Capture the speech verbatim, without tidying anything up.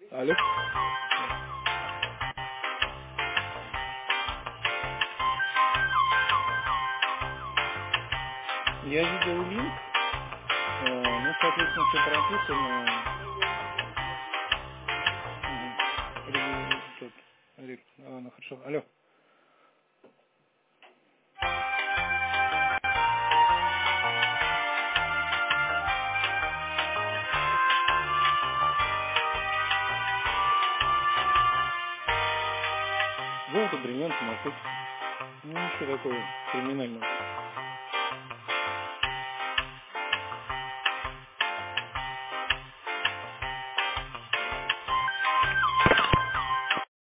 Алло. Да. Я видел линк, э, ну, соответственно, все прописано. Ага. Ре- тот, ре- а, ну, хорошо. Алло. Золото, бриллианты, наркотики. Ну, ничего такого криминального.